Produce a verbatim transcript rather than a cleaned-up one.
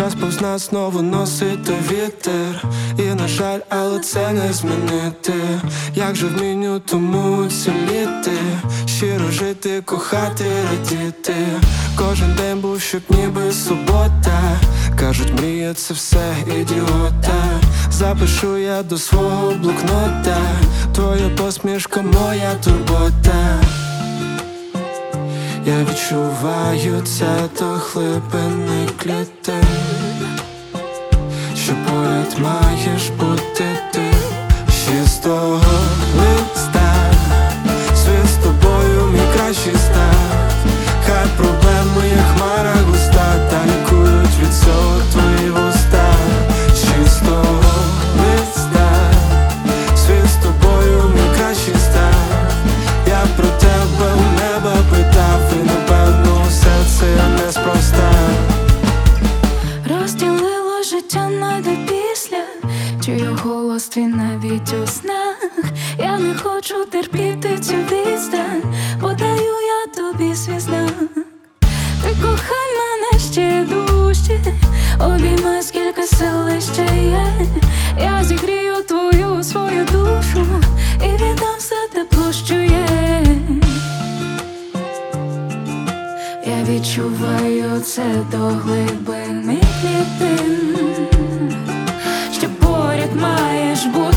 час повз нас знову носити вітер. І на жаль, але це не змінити. Як же вміню тому ціліти, щиро жити, кохати, радіти. Кожен день був, щоб ніби субота. Кажуть, мрія це все ідіота. Запишу я до свого блокнота: твоя посмішка, моя турбота. Я відчуваю це до глибини клітин, що поряд маєш бути ти. Ще з того листа світ з тобою мій кращий став. Хай проблеми, як хмара густа, та лікують від цього твої вуста. Ще з того листа світ з тобою мій кращий став. Я про тебе у неба питав, і напевно все це я неспроста. Розділило життя на до після, чую голос твій навіть у снах. Я не хочу терпіти цю відстань, подаю я тобі свій знак. Ти кохай мене ще дужче, обіймай, скільки сили ще є. Я зігрію твою свою душу і віддам все тепло, що є. Я відчуваю це до глибини клітин, що поряд маєш бути